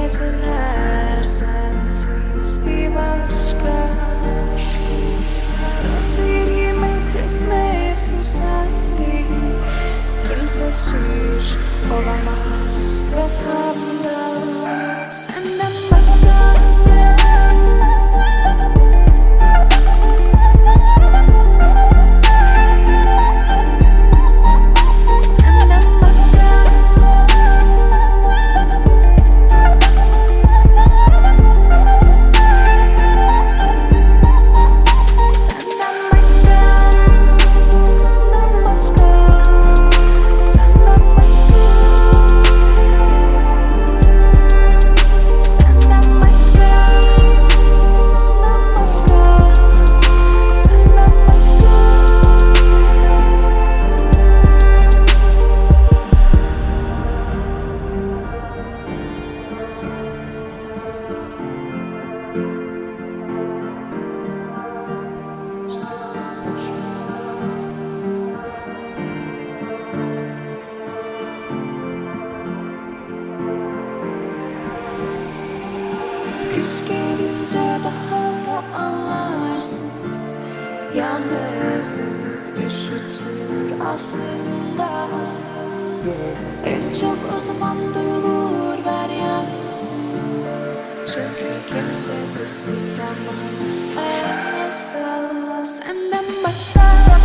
geceler sensiz bir başka. Sözlerime tek mevzu sendin. Kimse şiir olamaz kafamda senden başka. Kış gelince daha da anlarsın. Yalnızlık üşütür aslında. En çok o zaman duyulur ver yansın. Çünkü kimse ısıtamaz asla senden başka.